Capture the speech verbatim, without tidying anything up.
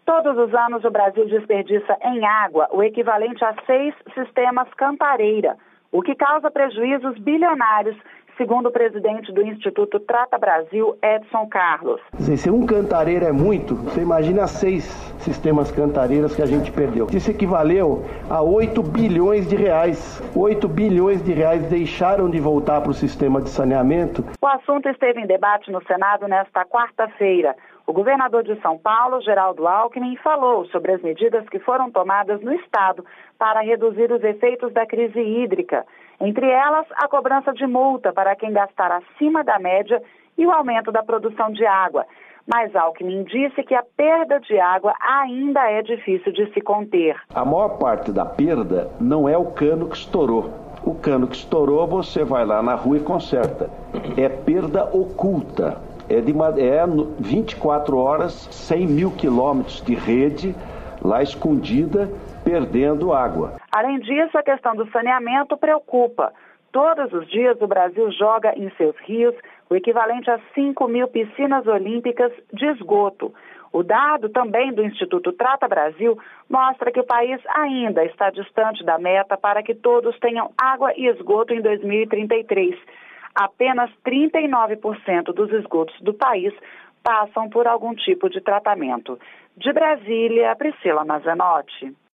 Todos os anos o Brasil desperdiça em água o equivalente a seis sistemas Cantareira, o que causa prejuízos bilionários, segundo o presidente do Instituto Trata Brasil, Edson Carlos. Se um Cantareira é muito, você imagina seis sistemas Cantareiras que a gente perdeu. Isso equivaleu a oito bilhões de reais. oito bilhões de reais deixaram de voltar para o sistema de saneamento. O assunto esteve em debate no Senado nesta quarta-feira. O governador de São Paulo, Geraldo Alckmin, falou sobre as medidas que foram tomadas no estado para reduzir os efeitos da crise hídrica. Entre elas, a cobrança de multa para quem gastar acima da média e o aumento da produção de água. Mas Alckmin disse que a perda de água ainda é difícil de se conter. A maior parte da perda não é o cano que estourou. O cano que estourou, você vai lá na rua e conserta. É perda oculta. É, de uma, é vinte e quatro horas, cem mil quilômetros de rede lá escondida, perdendo água. Além disso, a questão do saneamento preocupa. Todos os dias o Brasil joga em seus rios o equivalente a cinco mil piscinas olímpicas de esgoto. O dado também do Instituto Trata Brasil mostra que o país ainda está distante da meta para que todos tenham água e esgoto em dois mil e trinta e três. Apenas trinta e nove por cento dos esgotos do país passam por algum tipo de tratamento. De Brasília, Priscila Mazenotti.